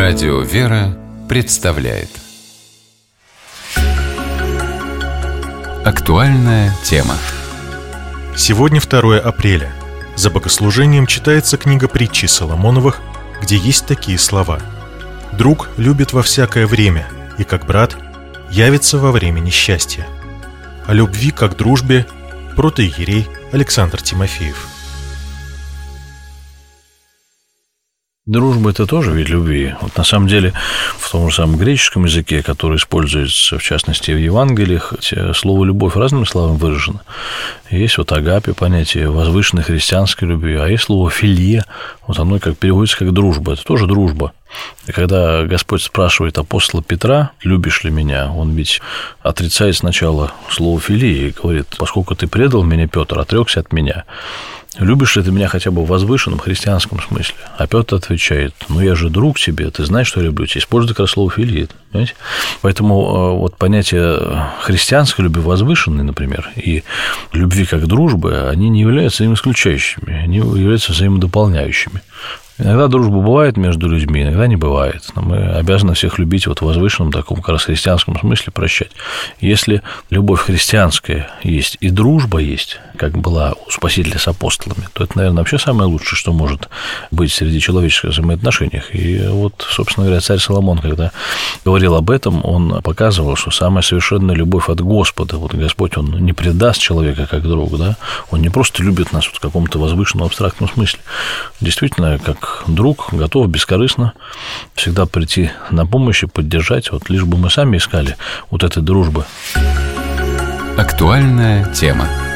Радио «Вера» представляет актуальная тема. Сегодня 2 апреля. За богослужением читается книга притчи Соломоновых, где есть такие слова: «Друг любит во всякое время, и как брат явится во время несчастья». О любви как дружбе протоиерей Александр Тимофеев. Дружба – это тоже вид любви. Вот на самом деле в том же самом греческом языке, который используется, в частности, в Евангелиях, слово «любовь» разными словами выражено. Есть вот агапе, понятие возвышенной христианской любви, а есть слово «филия», вот оно как переводится как «дружба». Это тоже дружба. И когда Господь спрашивает апостола Петра: «Любишь ли меня?», он ведь отрицает сначала слово «филия» и говорит: «Поскольку ты предал меня, Петр, отрекся от меня. Любишь ли ты меня хотя бы в возвышенном христианском смысле?» А Петр отвечает: «Ну, я же друг тебе, ты знаешь, что я люблю тебя». Использует как раз слово «филия». Понимаете? Поэтому вот понятие христианской любви возвышенной, например, и любви как дружбы, они не являются взаимоисключающими, они являются взаимодополняющими. Иногда дружба бывает между людьми, иногда не бывает. Но мы обязаны всех любить вот в возвышенном таком как раз христианском смысле, прощать. Если любовь христианская есть и дружба есть, как была у Спасителя с апостолами, то это, наверное, вообще самое лучшее, что может быть среди человеческих взаимоотношениях. И вот, собственно говоря, царь Соломон, когда говорил об этом, он показывал, что самая совершенная любовь от Господа. Вот Господь, Он не предаст человека как друг, да? Он не просто любит нас в каком-то возвышенном абстрактном смысле. Действительно, как друг, готов бескорыстно всегда прийти на помощь и поддержать, вот лишь бы мы сами искали вот этой дружбы. Актуальная тема.